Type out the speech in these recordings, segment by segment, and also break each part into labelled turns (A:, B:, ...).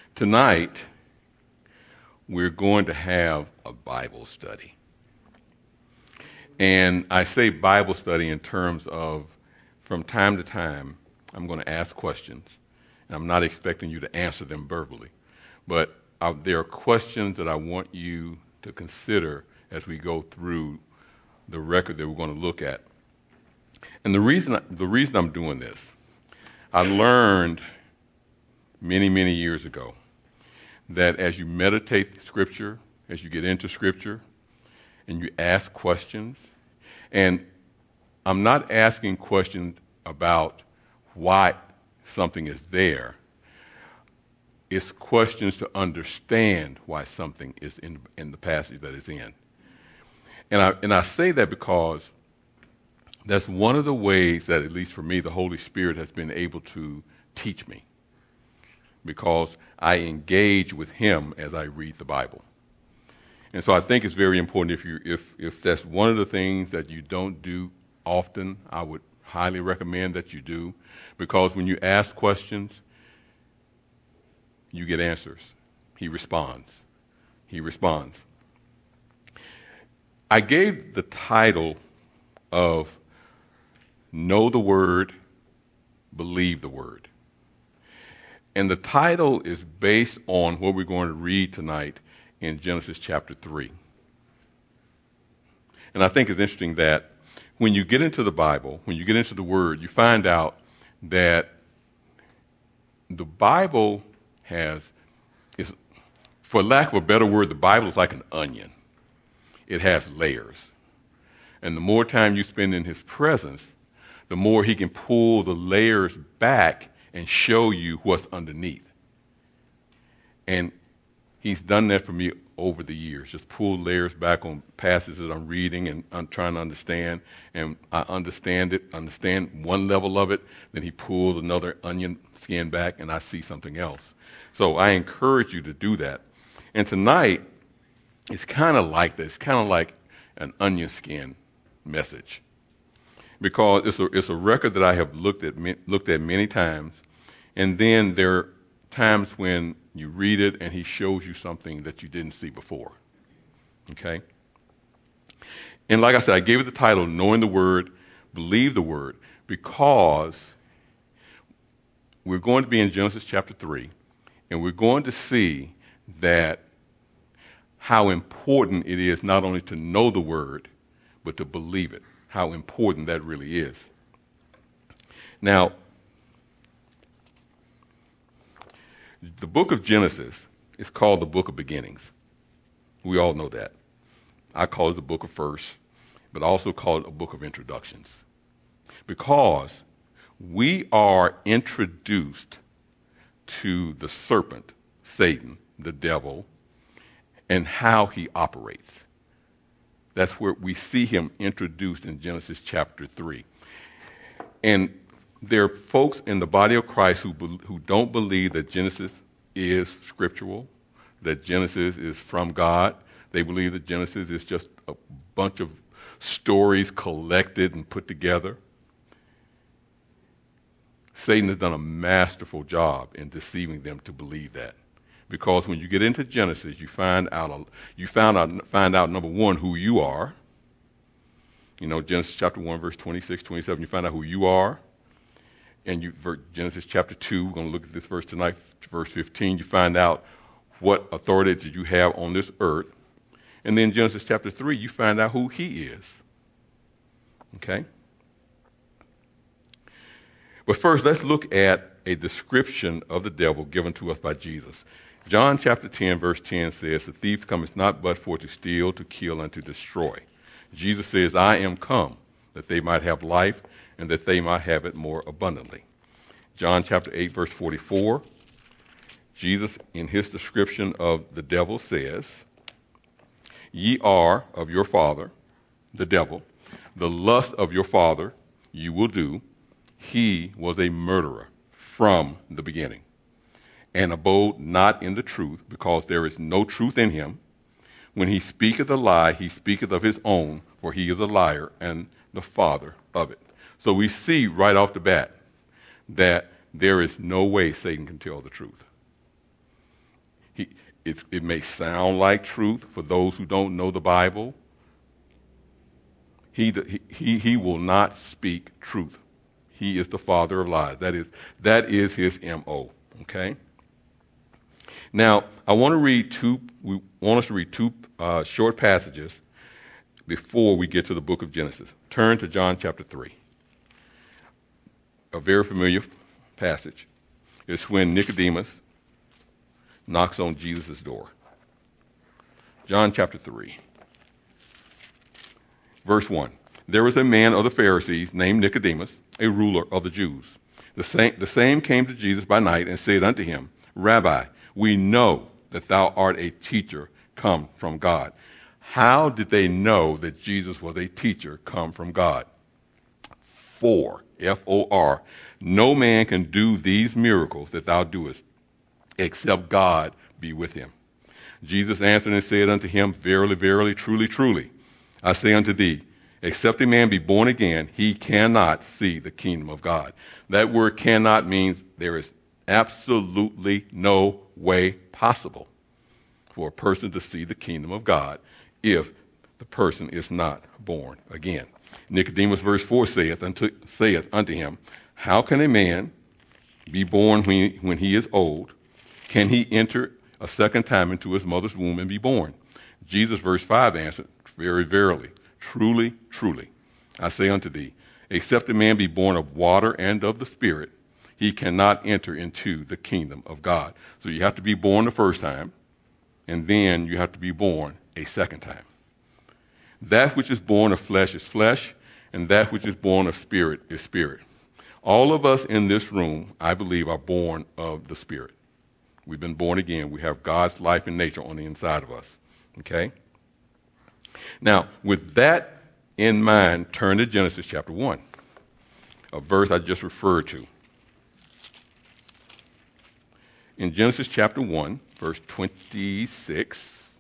A: Tonight, we're going to have a Bible study. And I say Bible study in terms of from time to time, I'm going to ask questions. And I'm not expecting you to answer them verbally. But there are questions that I want you to consider as we go through the record that we're going to look at. And the reason I'm doing this, I learned many, many years ago that as you meditate Scripture, as you get into Scripture, and you ask questions, and I'm not asking questions about why something is there. It's questions to understand why something is in the passage that it's in. And I say that because that's one of the ways that, at least for me, the Holy Spirit has been able to teach me. Because I engage with Him as I read the Bible. And so I think it's very important if that's one of the things that you don't do often, I would highly recommend that you do. Because when you ask questions, you get answers. He responds. He responds. I gave the title of Know the Word, Believe the Word. And the title is based on what we're going to read tonight in Genesis chapter 3. And I think it's interesting that when you get into the Bible, when you get into the Word, you find out that the Bible for lack of a better word, the Bible is like an onion. It has layers. And the more time you spend in His presence, the more He can pull the layers back and show you what's underneath. And He's done that for me over the years. Just pull layers back on passages that I'm reading and I'm trying to understand. And I understand one level of it, then He pulls another onion skin back and I see something else. So I encourage you to do that. And tonight, it's kind of like this. It's kind of like an onion skin message. Because it's a record that I have looked at many times, and then there are times when you read it and He shows you something that you didn't see before. Okay? And like I said, I gave it the title, Knowing the Word, Believe the Word, because we're going to be in Genesis chapter 3, and we're going to see that how important it is not only to know the Word, but to believe it. How important that really is. Now, the book of Genesis is called the book of beginnings. We all know that. I call it the book of first, but I also call it a book of introductions. Because we are introduced to the serpent, Satan, the devil, and how he operates. That's where we see him introduced in Genesis chapter 3. And there are folks in the body of Christ who don't believe that Genesis is scriptural, that Genesis is from God. They believe that Genesis is just a bunch of stories collected and put together. Satan has done a masterful job in deceiving them to believe that. Because when you get into Genesis, you find out number one, who you are. You know, Genesis chapter 1, verse 26, 27, you find out who you are. And Genesis chapter 2, we're going to look at this verse tonight, verse 15, you find out what authority did you have on this earth. And then Genesis chapter 3, you find out who He is. Okay? But first, let's look at a description of the devil given to us by Jesus. John chapter 10, verse 10 says, "The thief cometh not but for to steal, to kill, and to destroy." Jesus says, "I am come, that they might have life, and that they might have it more abundantly." John chapter 8, verse 44, Jesus, in His description of the devil, says, "Ye are of your father, the devil. The lust of your father you will do. He was a murderer from the beginning, and abode not in the truth, because there is no truth in him. When he speaketh a lie, he speaketh of his own, for he is a liar and the father of it." So we see right off the bat that there is no way Satan can tell the truth. It may sound like truth for those who don't know the Bible. He will not speak truth. He is the father of lies. That is his MO. Okay. Now I want to read we want us to read two short passages before we get to the book of Genesis. Turn to John chapter 3. A very familiar passage. It's when Nicodemus knocks on Jesus' door. John chapter 3. Verse 1. There was a man of the Pharisees named Nicodemus, a ruler of the Jews. The same came to Jesus by night and said unto him, Rabbi, we know that thou art a teacher come from God. How did they know that Jesus was a teacher come from God? For, F-O-R, no man can do these miracles that thou doest, except God be with him. Jesus answered and said unto him, Verily, verily, truly, truly, I say unto thee, except a man be born again, he cannot see the kingdom of God. That word cannot means there is absolutely no way possible for a person to see the kingdom of God if the person is not born again. Nicodemus, verse 4, saith unto him, How can a man be born when he is old? Can he enter a second time into his mother's womb and be born? Jesus, verse 5, answered, Very verily, truly, truly, I say unto thee, except a man be born of water and of the Spirit, he cannot enter into the kingdom of God. So you have to be born the first time, and then you have to be born a second time. That which is born of flesh is flesh, and that which is born of spirit is spirit. All of us in this room, I believe, are born of the Spirit. We've been born again. We have God's life and nature on the inside of us. Okay? Now, with that in mind, turn to Genesis chapter 1, a verse I just referred to. In Genesis chapter 1, verse 26,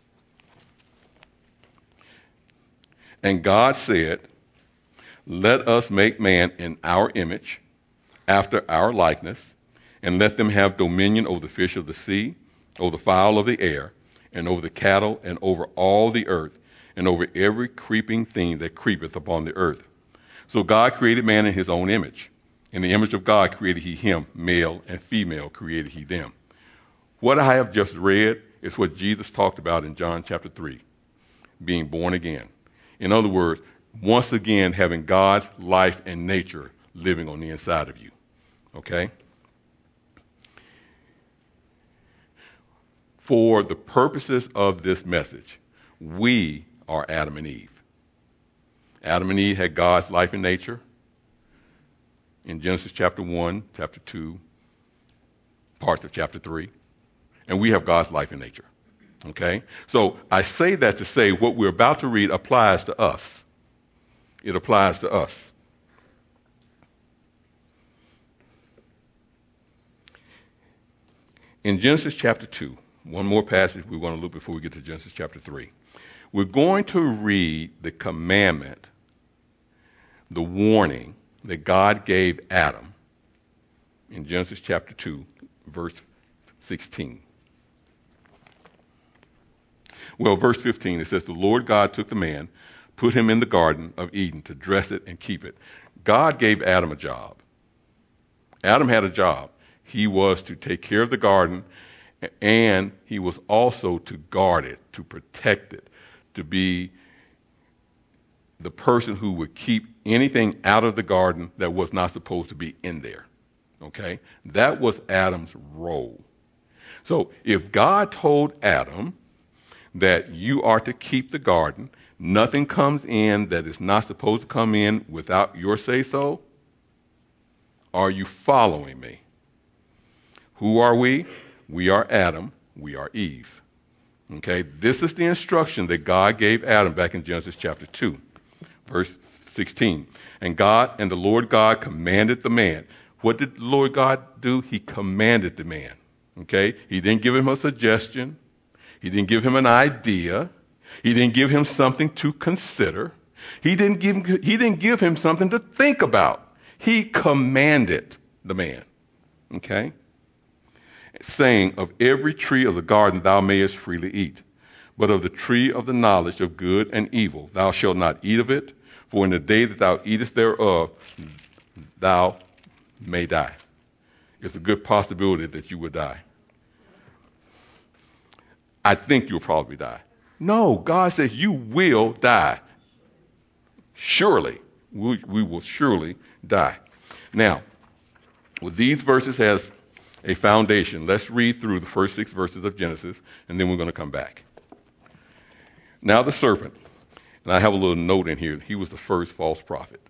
A: and God said, Let us make man in our image, after our likeness, and let them have dominion over the fish of the sea, over the fowl of the air, and over the cattle, and over all the earth, and over every creeping thing that creepeth upon the earth. So God created man in his own image. In the image of God created he him, male and female created he them. What I have just read is what Jesus talked about in John chapter 3, being born again. In other words, once again having God's life and nature living on the inside of you. Okay? For the purposes of this message, we are Adam and Eve. Adam and Eve had God's life and nature in Genesis chapter 1, chapter 2, parts of chapter 3. And we have God's life and nature. Okay? So I say that to say what we're about to read applies to us. It applies to us. In Genesis chapter 2, one more passage we want to look before we get to Genesis chapter 3. We're going to read the commandment, the warning that God gave Adam in Genesis chapter 2, verse 16. Well, verse 15, it says, The Lord God took the man, put him in the garden of Eden to dress it and keep it. God gave Adam a job. Adam had a job. He was to take care of the garden, and he was also to guard it, to protect it, to be the person who would keep anything out of the garden that was not supposed to be in there. Okay? That was Adam's role. So if God told Adam that you are to keep the garden, nothing comes in that is not supposed to come in without your say-so, are you following me? Who are we? We are Adam. We are Eve. Okay? This is the instruction that God gave Adam back in Genesis chapter 2, verse 16. And the Lord God commanded the man. What did the Lord God do? He commanded the man. Okay? He didn't give him a suggestion. He didn't give him an idea. He didn't give him something to consider. He didn't give him something to think about. He commanded the man. Okay? saying, of every tree of the garden thou mayest freely eat, but of the tree of the knowledge of good and evil thou shalt not eat of it, for in the day that thou eatest thereof thou may die. It's a good possibility that you will die. I think you'll probably die. No, God says you will die. Surely. We will surely die. Now, with these verses as a foundation, let's read through the first 6 verses of Genesis, and then we're going to come back. Now the serpent, and I have a little note in here, he was the first false prophet.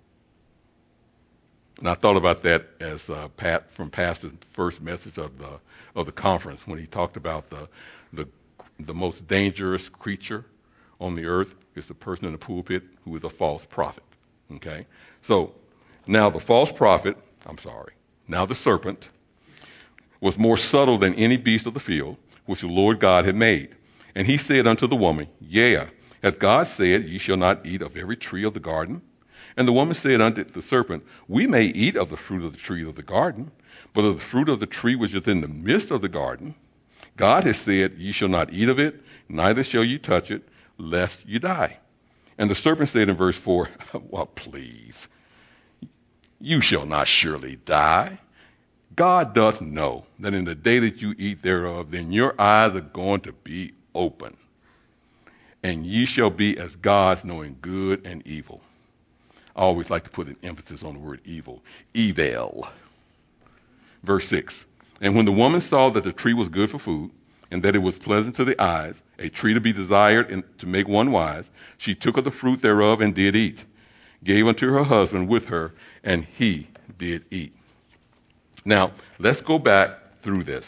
A: And I thought about that as Pat from Pastor's first message of the conference, when he talked about the most dangerous creature on the earth is the person in the pulpit who is a false prophet. Okay? So, now the false prophet, now the serpent, was more subtle than any beast of the field, which the Lord God had made. And he said unto the woman, Yea, as God said, ye shall not eat of every tree of the garden. And the woman said unto the serpent, We may eat of the fruit of the tree of the garden, but of the fruit of the tree which is in the midst of the garden, God has said, Ye shall not eat of it, neither shall you touch it, lest you die. And the serpent said in verse 4, Well, please, you shall not surely die. God doth know that in the day that you eat thereof, then your eyes are going to be open, and ye shall be as gods, knowing good and evil. I always like to put an emphasis on the word evil. Evil. Verse 6. And when the woman saw that the tree was good for food, and that it was pleasant to the eyes, a tree to be desired and to make one wise, she took of the fruit thereof and did eat, gave unto her husband with her, and he did eat. Now, let's go back through this.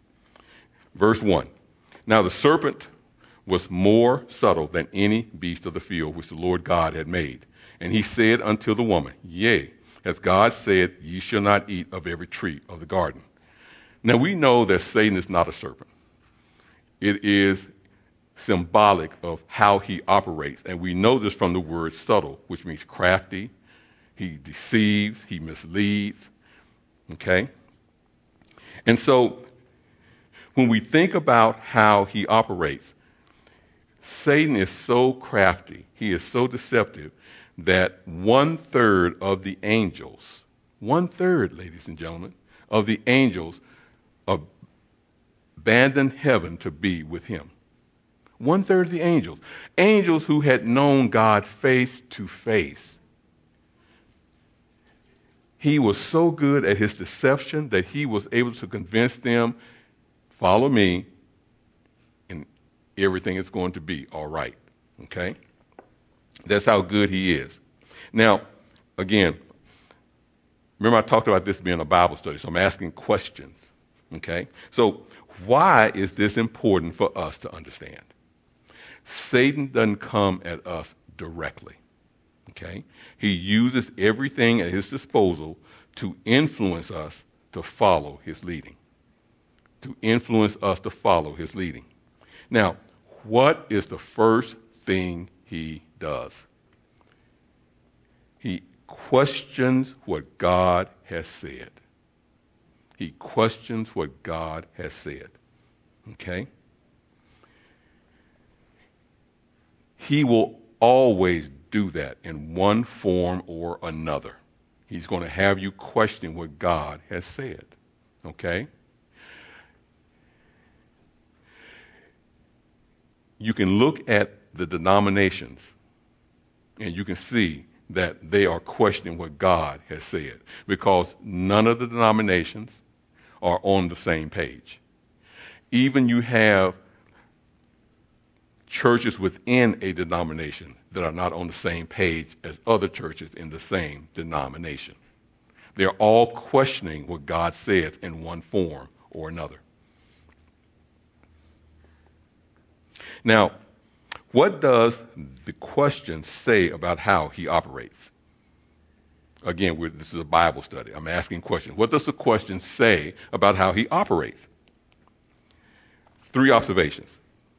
A: Verse 1. Now the serpent was more subtle than any beast of the field which the Lord God had made. And he said unto the woman, Yea, as God said, ye shall not eat of every tree of the garden. Now we know that Satan is not a serpent. It is symbolic of how he operates. And we know this from the word subtle, which means crafty. He deceives, he misleads. Okay? And so, when we think about how he operates, Satan is so crafty, he is so deceptive, that 1/3 of the angels, 1/3, ladies and gentlemen, of the angels abandoned heaven to be with him. 1/3 of the angels. Angels who had known God face to face. He was so good at his deception that he was able to convince them, follow me, and everything is going to be all right. Okay? That's how good he is. Now, again, remember I talked about this being a Bible study, so I'm asking questions. Okay? So, why is this important for us to understand? Satan doesn't come at us directly. Okay? He uses everything at his disposal to influence us to follow his leading. To influence us to follow his leading. Now, what is the first thing he does? He questions what God has said. He questions what God has said. Okay? He will always do that in one form or another. He's going to have you question what God has said. Okay? You can look at the denominations and you can see that they are questioning what God has said, because none of the denominations are on the same page. Even you have churches within a denomination that are not on the same page as other churches in the same denomination. They're all questioning what God says in one form or another. Now, what does the question say about how he operates? Again, this is a Bible study. I'm asking questions. What does the question say about how he operates? 3 observations.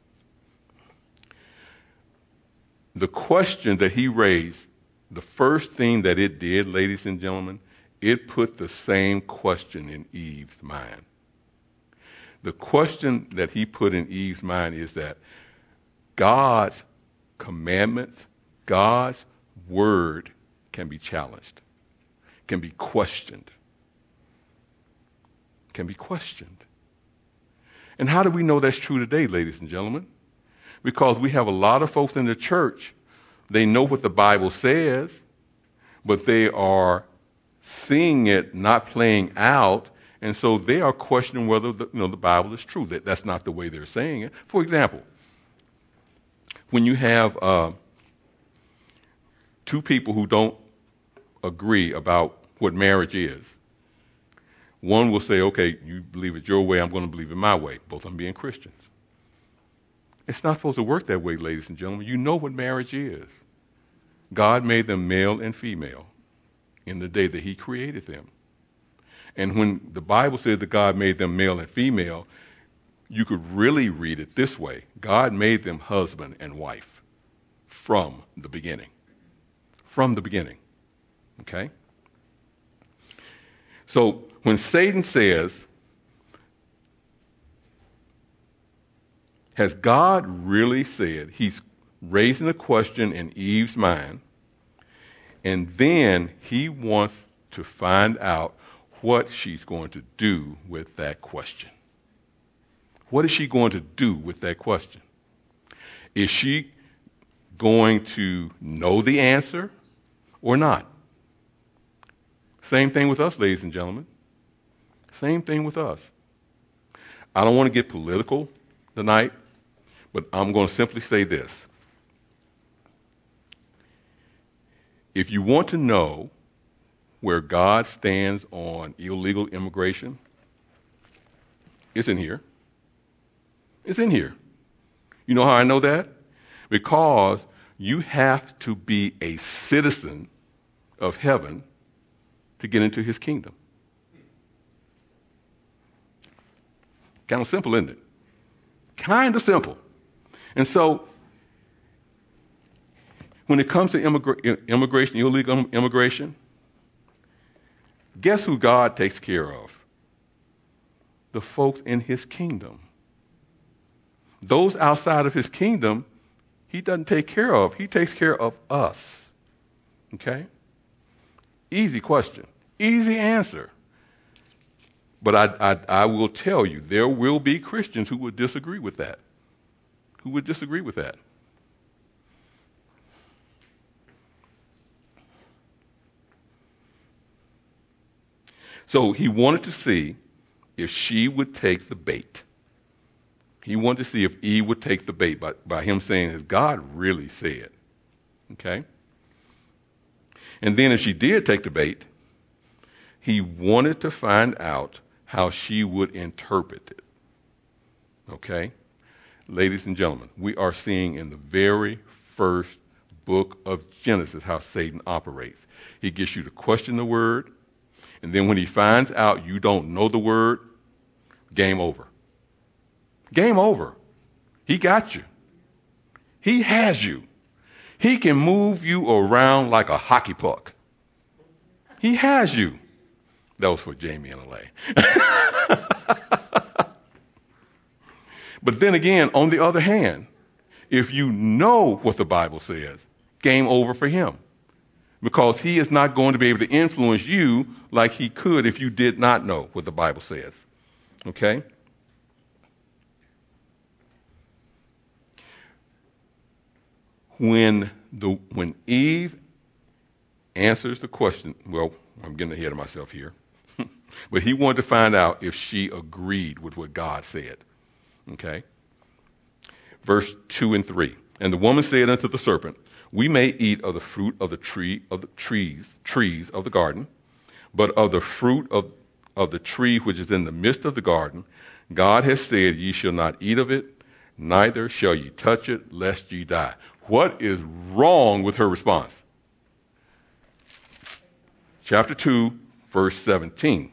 A: The question that he raised, the first thing that it did, ladies and gentlemen, it put the same question in Eve's mind. The question that he put in Eve's mind is that God's commandments, God's word can be challenged, can be questioned, can be questioned. And how do we know that's true today, ladies and gentlemen? Because we have a lot of folks in the church, they know what the Bible says, but they are seeing it not playing out, and so they are questioning whether the Bible is true. That's not the way they're saying it. For example, when you have two people who don't agree about what marriage is, one will say, okay, you believe it your way, I'm going to believe it my way, both of them being Christians. It's not supposed to work that way, ladies and gentlemen. You know what marriage is. God made them male and female in the day that he created them. And when the Bible says that God made them male and female, you could really read it this way. God made them husband and wife from the beginning. From the beginning. Okay? So when Satan says, has God really said, he's raising a question in Eve's mind, and then he wants to find out what she's going to do with that question. What is she going to do with that question? Is she going to know the answer or not? Same thing with us, ladies and gentlemen. Same thing with us. I don't want to get political tonight, but I'm going to simply say this. If you want to know where God stands on illegal immigration, it's in here. It's in here. You know how I know that? Because you have to be a citizen of heaven to get into his kingdom. Kind of simple, isn't it? Kind of simple. And so, when it comes to immigration, illegal immigration, guess who God takes care of? The folks in his kingdom. Those outside of his kingdom, he doesn't take care of. He takes care of us. Okay? Easy question. Easy answer. But I will tell you, there will be Christians who would disagree with that. Who would disagree with that? So he wanted to see if she would take the bait. He wanted to see if Eve would take the bait by him saying, as God really said. Okay? And then if she did take the bait, he wanted to find out how she would interpret it. Okay? Ladies and gentlemen, we are seeing in the very first book of Genesis how Satan operates. He gets you to question the word, and then when he finds out you don't know the word, game over. Game over. He got you. He has you. He can move you around like a hockey puck. He has you. That was for Jamie and Alay. But then again, on the other hand, if you know what the Bible says, game over for him. Because he is not going to be able to influence you like he could if you did not know what the Bible says. Okay? When Eve answers the question, well, I'm getting ahead of myself here, but he wanted to find out if she agreed with what God said. Okay? Verse 2 and 3. And the woman said unto the serpent, we may eat of the fruit of the trees of the garden, but of the fruit of the tree which is in the midst of the garden, God has said, ye shall not eat of it, neither shall ye touch it, lest ye die. What is wrong with her response? Chapter 2, verse 17.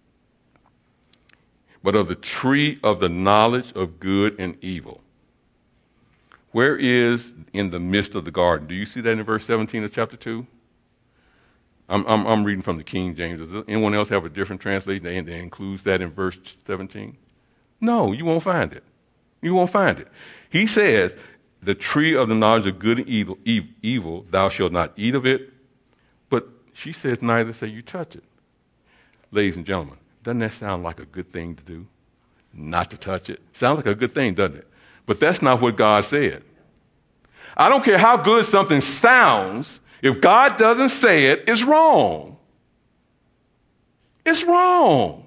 A: But of the tree of the knowledge of good and evil. Where is in the midst of the garden? Do you see that in verse 17 of chapter 2? I'm reading from the King James. Does anyone else have a different translation that includes that in verse 17? No, you won't find it. You won't find it. He says, the tree of the knowledge of good and evil, thou shalt not eat of it. But she says, neither say you touch it. Ladies and gentlemen, doesn't that sound like a good thing to do? Not to touch it. Sounds like a good thing, doesn't it? But that's not what God said. I don't care how good something sounds. If God doesn't say it, it's wrong. It's wrong.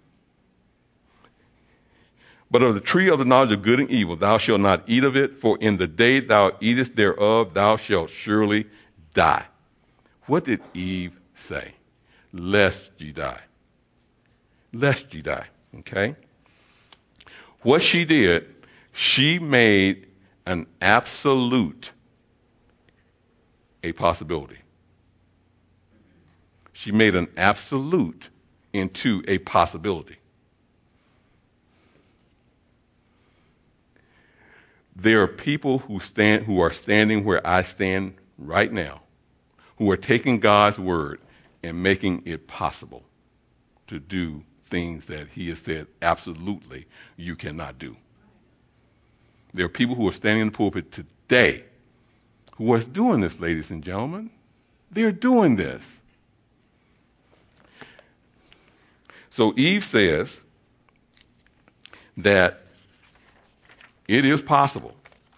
A: But of the tree of the knowledge of good and evil, thou shalt not eat of it, for in the day thou eatest thereof, thou shalt surely die. What did Eve say? Lest ye die. Lest ye die. Okay? What she did, she made an absolute a possibility. She made an absolute into a possibility. There are people who are standing where I stand right now, who are taking God's word and making it possible to do things that he has said absolutely you cannot do. There are people who are standing in the pulpit today who are doing this, ladies and gentlemen. They're doing this. So Eve says that it is possible.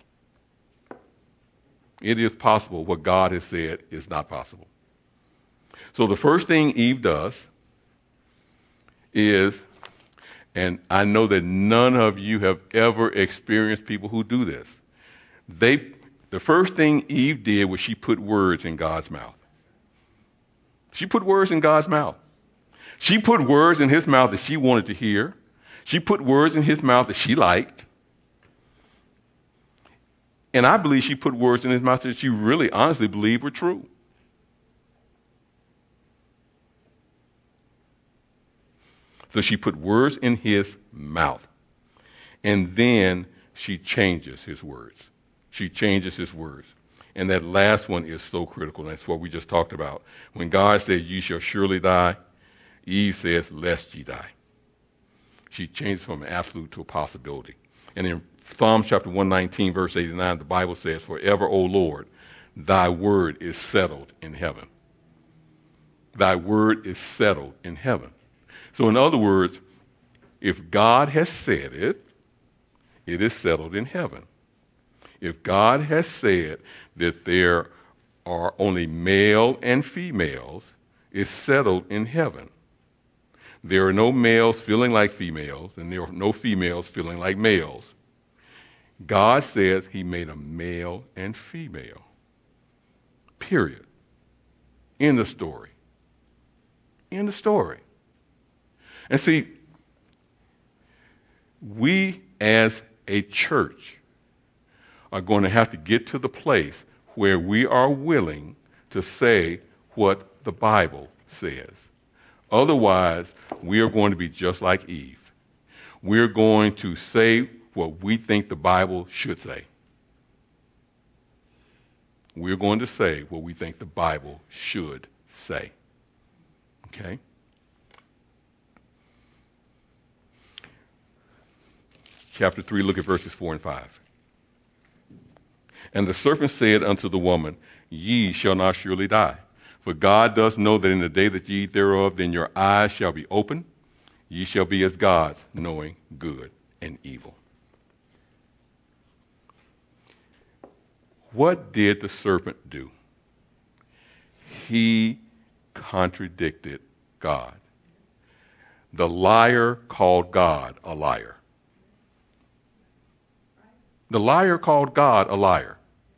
A: It is possible. What God has said is not possible. So the first thing Eve does is, and I know that none of you have ever experienced people who do this. The first thing Eve did was she put words in God's mouth. She put words in God's mouth. She put words in his mouth that she wanted to hear. She put words in his mouth that she liked. And I believe she put words in his mouth that she really honestly believed were true. So she put words in his mouth. And then she changes his words. She changes his words. And that last one is so critical. That's what we just talked about. When God said, "You shall surely die," Eve says, "Lest ye die." She changes from an absolute to a possibility. And in Psalms chapter 119, verse 89, the Bible says, "Forever, O Lord, thy word is settled in heaven." Thy word is settled in heaven. So in other words, if God has said it, it is settled in heaven. If God has said that there are only male and females, it's settled in heaven. There are no males feeling like females, and there are no females feeling like males. God says he made a male and female. Period. End of story. End of story. And see, we as a church are going to have to get to the place where we are willing to say what the Bible says. Otherwise, we are going to be just like Eve. We're going to say what we think the Bible should say. We're going to say what we think the Bible should say. Okay? Chapter 3, look at verses 4 and 5. And the serpent said unto the woman, Ye shall not surely die. For God does know that in the day that ye eat thereof, then your eyes shall be opened. Ye shall be as gods, knowing good and evil. What did the serpent do? He contradicted God. The liar called God a liar. The liar called God a liar.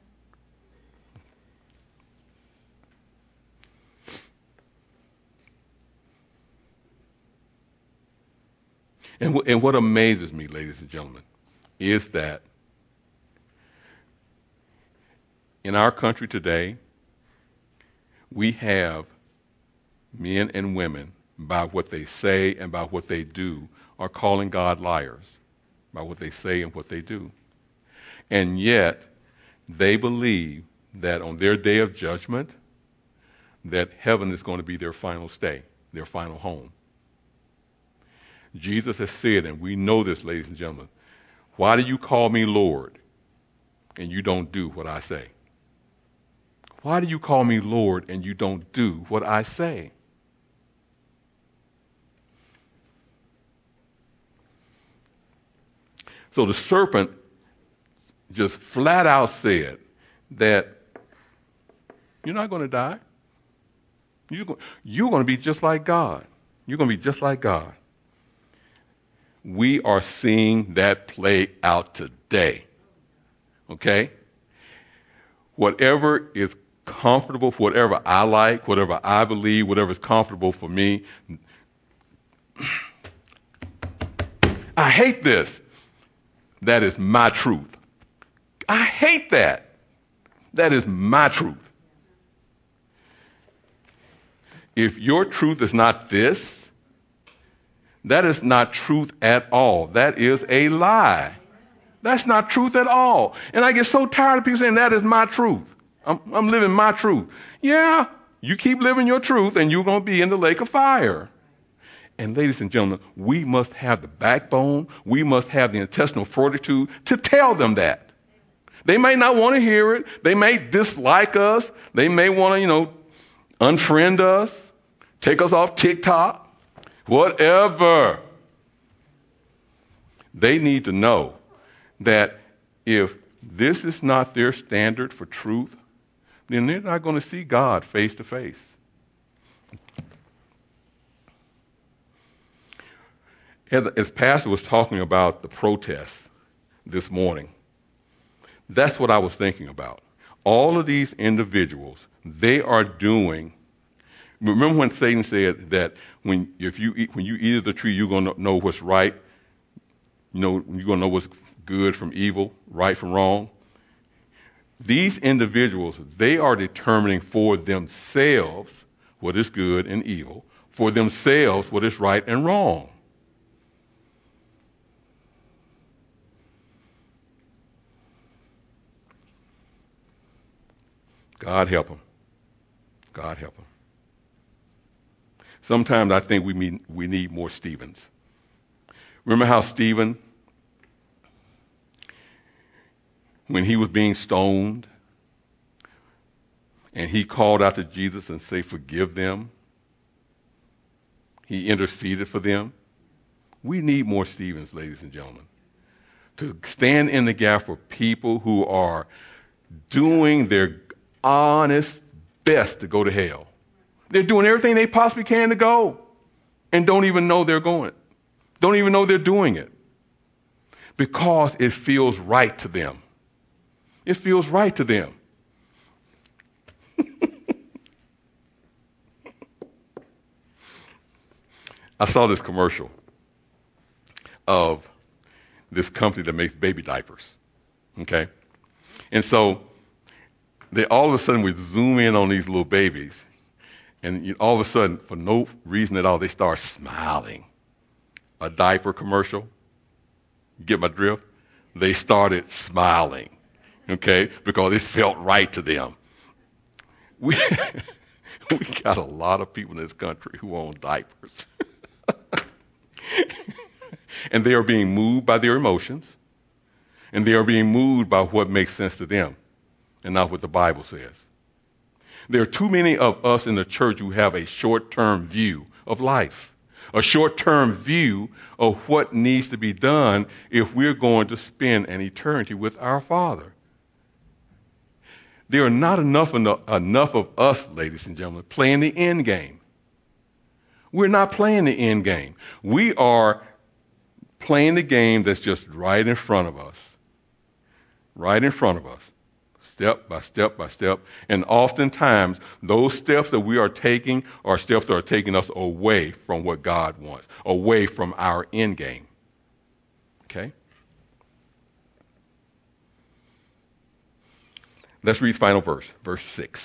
A: And what amazes me, ladies and gentlemen, is that in our country today, we have men and women, by what they say and by what they do, are calling God liars, by what they say and what they do. And yet, they believe that on their day of judgment, that heaven is going to be their final stay, their final home. Jesus has said, and we know this, ladies and gentlemen, why do you call me Lord and you don't do what I say? Why do you call me Lord and you don't do what I say? So the serpent just flat out said that you're not going to die. You're going to be just like God. You're going to be just like God. We are seeing that play out today. Okay? Whatever is comfortable, whatever I like, whatever I believe, whatever is comfortable for me. I hate this. That is my truth. I hate that. That is my truth. If your truth is not this, that is not truth at all. That is a lie. That's not truth at all. And I get so tired of people saying that is my truth. I'm living my truth. Yeah, you keep living your truth and you're going to be in the lake of fire. And ladies and gentlemen, we must have the backbone, we must have the intestinal fortitude to tell them that. They may not want to hear it. They may dislike us. They may want to, unfriend us, take us off TikTok, whatever. They need to know that if this is not their standard for truth, then they're not going to see God face to face. As Pastor was talking about the protests this morning, that's what I was thinking about. All of these individuals, they are doing. Remember when Satan said that when you eat of the tree, you're going to know what's right. You're going to know what's good from evil, right from wrong. These individuals, they are determining for themselves what is good and evil, for themselves what is right and wrong. God help them. God help them. Sometimes I think we need more Stephens. Remember how Stephen, when he was being stoned, and he called out to Jesus and said, "Forgive them." He interceded for them. We need more Stephens, ladies and gentlemen, to stand in the gap for people who are doing their honest best to go to hell. They're doing everything they possibly can to go and don't even know they're going. Don't even know they're doing it because it feels right to them. It feels right to them. I saw this commercial of this company that makes baby diapers. Okay? And so they all of a sudden would zoom in on these little babies, and all of a sudden, for no reason at all, they start smiling. A diaper commercial. You get my drift? They started smiling, okay, because it felt right to them. We got a lot of people in this country who own diapers. And they are being moved by their emotions, and they are being moved by what makes sense to them, and not what the Bible says. There are too many of us in the church who have a short-term view of life, a short-term view of what needs to be done if we're going to spend an eternity with our Father. There are not enough of us, ladies and gentlemen, playing the end game. We're not playing the end game. We are playing the game that's just right in front of us. Right in front of us. Step by step by step. And oftentimes, those steps that we are taking are steps that are taking us away from what God wants, away from our end game. Okay? Let's read the final verse, verse 6.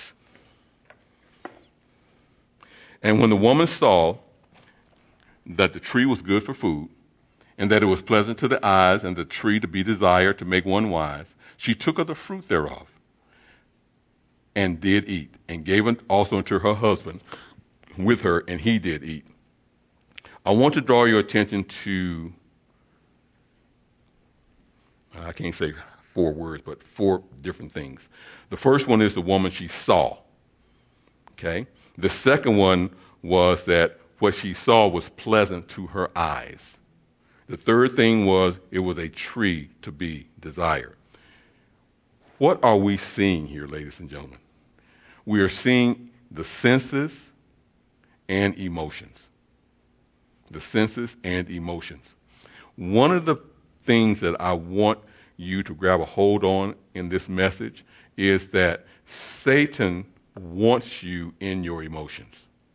A: And when the woman saw that the tree was good for food, and that it was pleasant to the eyes, and the tree to be desired to make one wise, she took of the fruit thereof, and did eat, and gave it also unto her husband with her, and he did eat. I want to draw your attention to, I can't say 4 words, but 4 different things. The first one is the woman she saw. Okay? The second one was that what she saw was pleasant to her eyes. The third thing was it was a tree to be desired. What are we seeing here, ladies and gentlemen? We are seeing the senses and emotions. The senses and emotions. One of the things that I want you to grab a hold on in this message is that Satan wants you in your emotions.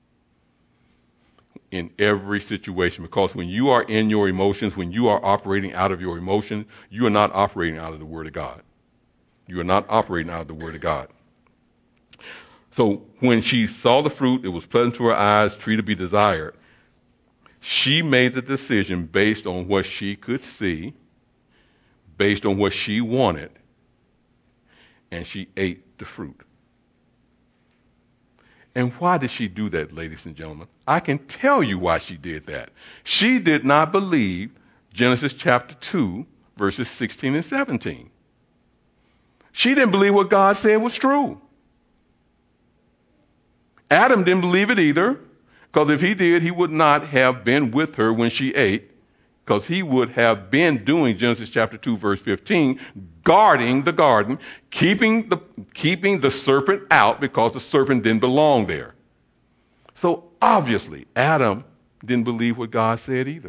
A: In every situation, because when you are in your emotions, when you are operating out of your emotions, you are not operating out of the Word of God. You are not operating out of the Word of God. So when she saw the fruit, it was pleasant to her eyes, tree to be desired. She made the decision based on what she could see, based on what she wanted, and she ate the fruit. And why did she do that, ladies and gentlemen? I can tell you why she did that. She did not believe Genesis chapter 2, verses 16 and 17. She didn't believe what God said was true. Adam didn't believe it either, because if he did, he would not have been with her when she ate, because he would have been doing Genesis chapter 2, verse 15, guarding the garden, keeping the serpent out, because the serpent didn't belong there. So obviously, Adam didn't believe what God said either.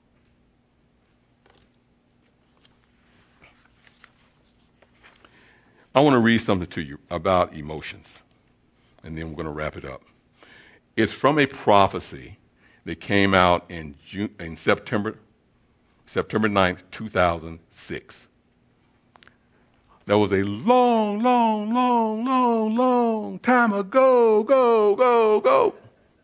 A: I want to read something to you about emotions, and then we're going to wrap it up. It's from a prophecy that came out in September 9th, 2006. That was a long time ago,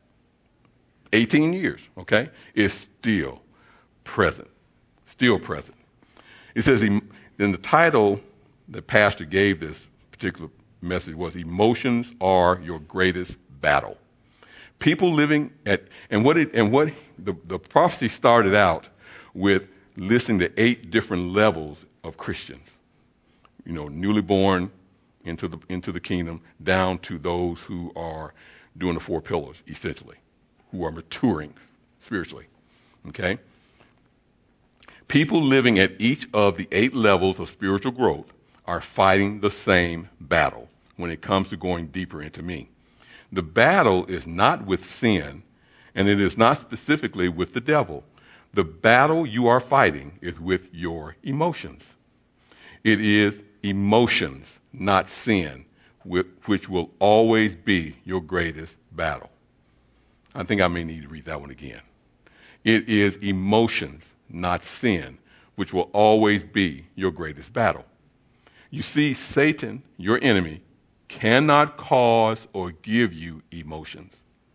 A: 18 years, okay? It's still present. Still present. It says, in the title the pastor gave this particular message was, Emotions Are Your Greatest Battle. People living at, the prophecy started out with listing the 8 different levels of Christians. You know, newly born into the kingdom, down to those who are doing the 4 pillars, essentially, who are maturing spiritually. Okay? People living at each of the 8 levels of spiritual growth are fighting the same battle when it comes to going deeper into me. The battle is not with sin, and it is not specifically with the devil. The battle you are fighting is with your emotions. It is emotions, not sin, which will always be your greatest battle. I think I may need to read that one again. It is emotions, not sin, which will always be your greatest battle. You see, Satan, your enemy, cannot cause or give you emotions.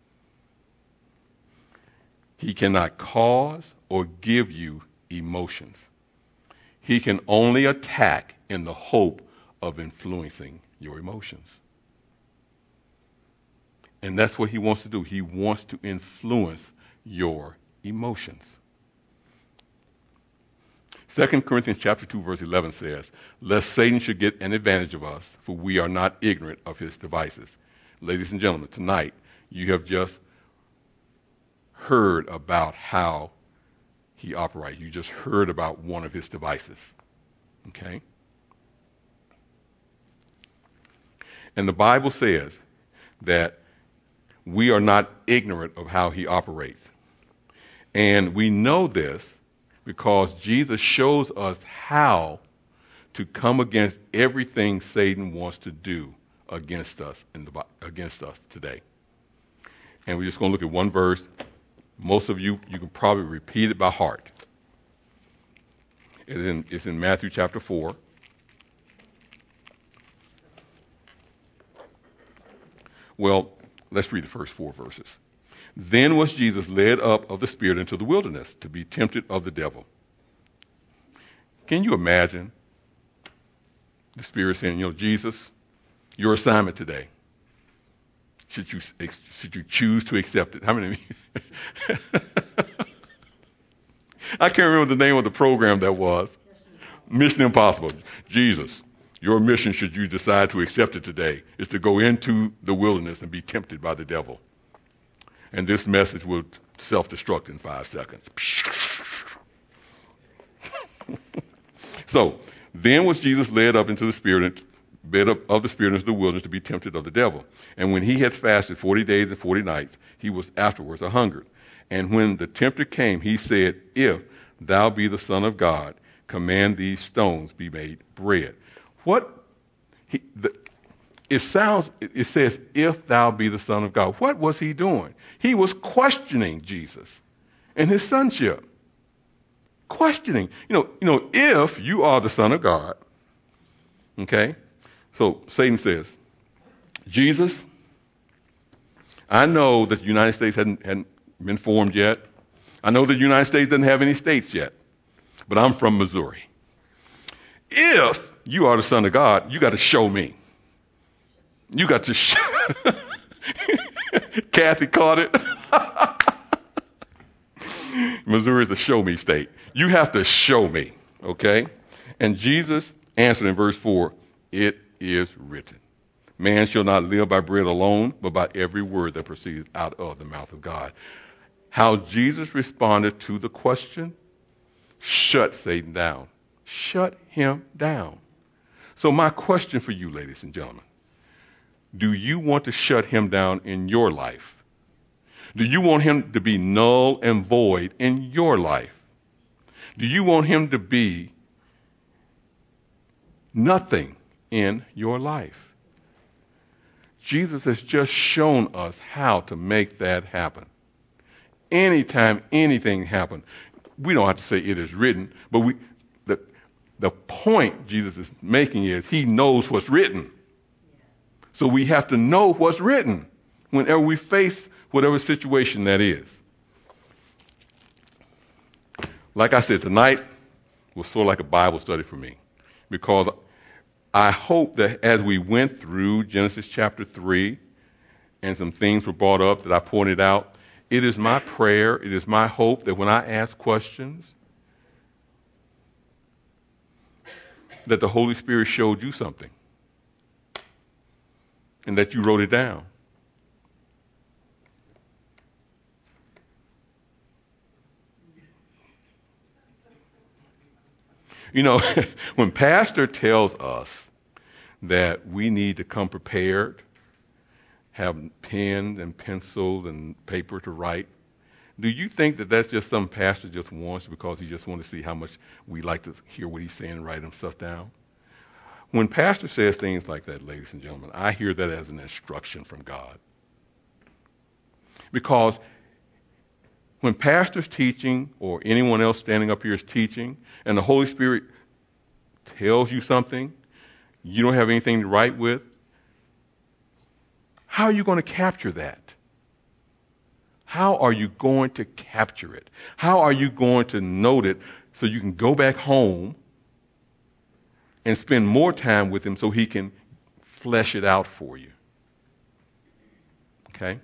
A: He cannot cause or give you emotions. He can only attack in the hope of influencing your emotions. And that's what he wants to do. He wants to influence your emotions. 2 Corinthians chapter 2, verse 11 says, lest Satan should get an advantage of us, for we are not ignorant of his devices. Ladies and gentlemen, tonight you have just heard about how he operates. You just heard about one of his devices. Okay? And the Bible says that we are not ignorant of how he operates. And we know this because Jesus shows us how to come against everything Satan wants to do against us today. And we're just going to look at one verse. Most of you can probably repeat it by heart. It's in Matthew chapter 4. Well, let's read the first 4 verses. Then was Jesus led up of the Spirit into the wilderness to be tempted of the devil. Can you imagine the Spirit saying, Jesus, your assignment today, should you choose to accept it? How many of you? I can't remember the name of the program that was. Mission Impossible. Jesus, your mission, should you decide to accept it today, is to go into the wilderness and be tempted by the devil. And this message will self-destruct in 5 seconds. So, then was Jesus led up into the spirit, bed of the spirit into the wilderness to be tempted of the devil. And when he had fasted 40 days and 40 nights, he was afterwards a hungered. And when the tempter came, he said, if thou be the Son of God, command these stones be made bread. It says, if thou be the Son of God. What was he doing? He was questioning Jesus and his sonship. Questioning. If you are the Son of God, okay? So Satan says, Jesus, I know that the United States hadn't been formed yet. I know that the United States doesn't have any states yet. But I'm from Missouri. If you are the Son of God, you got to show me. You got to show. Kathy caught it. Missouri is a show me state. You have to show me, okay? And Jesus answered in verse 4, it is written, man shall not live by bread alone, but by every word that proceeds out of the mouth of God. How Jesus responded to the question, shut Satan down. Shut him down. So my question for you, ladies and gentlemen, do you want to shut him down in your life? Do you want him to be null and void in your life? Do you want him to be nothing in your life? Jesus has just shown us how to make that happen. Anytime anything happens, we don't have to say it is written, but the point Jesus is making is he knows what's written. So we have to know what's written whenever we face whatever situation that is. Like I said, tonight was sort of like a Bible study for me, because I hope that as we went through Genesis chapter 3 and some things were brought up that I pointed out, it is my prayer, it is my hope that when I ask questions, that the Holy Spirit showed you something and that you wrote it down. When Pastor tells us that we need to come prepared, have pens and pencils and paper to write, do you think that that's just some pastor just wants because he just wants to see how much we like to hear what he's saying and write him stuff down? When Pastor says things like that, ladies and gentlemen, I hear that as an instruction from God. Because when Pastor's teaching or anyone else standing up here is teaching and the Holy Spirit tells you something you don't have anything to write with, how are you going to capture that? How are you going to capture it? How are you going to note it so you can go back home and spend more time with him so he can flesh it out for you? Okay?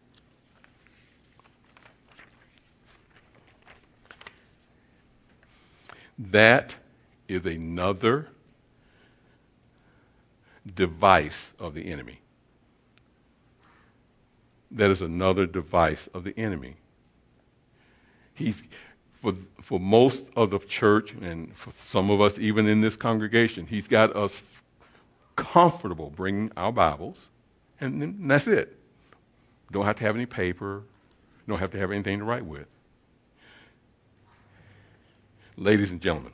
A: That is another device of the enemy. That is another device of the enemy. He's for most of the church and for some of us even in this congregation, he's got us comfortable bringing our Bibles, and that's it. Don't have to have any paper. Don't have to have anything to write with. Ladies and gentlemen,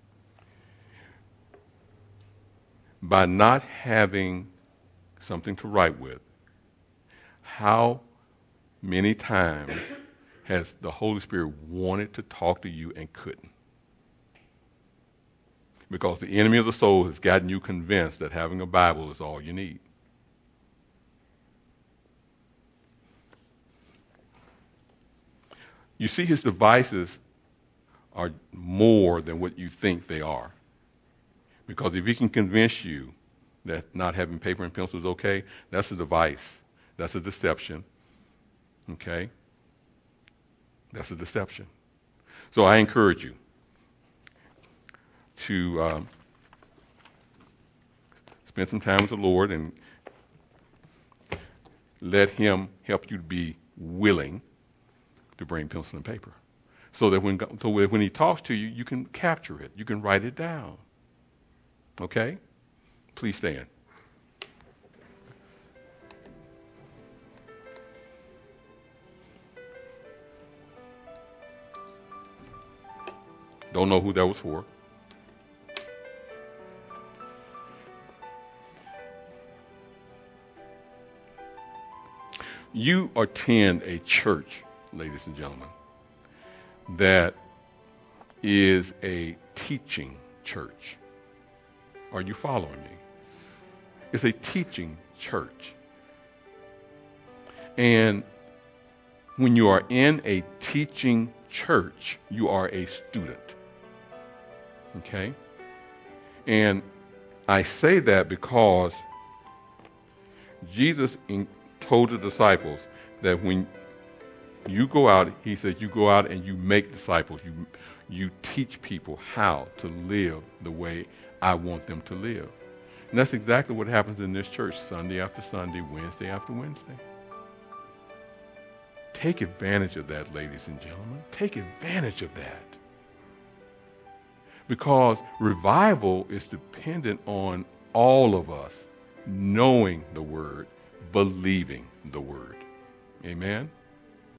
A: by not having something to write with, how many times has the Holy Spirit wanted to talk to you and couldn't? Because the enemy of the soul has gotten you convinced that having a Bible is all you need. You see, his devices are more than what you think they are. Because if he can convince you that not having paper and pencil is okay, that's a device. That's a deception. Okay? That's a deception. So I encourage you to spend some time with the Lord and let Him help you to be willing to bring pencil and paper. So that when He talks to you, you can capture it. You can write it down. Okay? Please stand. Don't know who that was for. You attend a church, ladies and gentlemen, that is a teaching church. Are you following me? It's a teaching church. And when you are in a teaching church, you are a student. Okay? And I say that because Jesus told the disciples that when you go out, He said, you go out and you make disciples. You teach people how to live the way I want them to live. And that's exactly what happens in this church, Sunday after Sunday, Wednesday after Wednesday. Take advantage of that, ladies and gentlemen. Take advantage of that. Because revival is dependent on all of us knowing the Word, believing the Word. Amen?